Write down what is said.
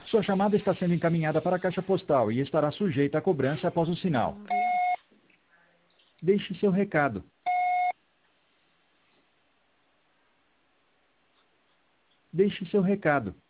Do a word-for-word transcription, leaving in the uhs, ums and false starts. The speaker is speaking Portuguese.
Sua chamada está sendo encaminhada para a caixa postal e estará sujeita à cobrança após o sinal. Deixe seu recado. Deixe seu recado.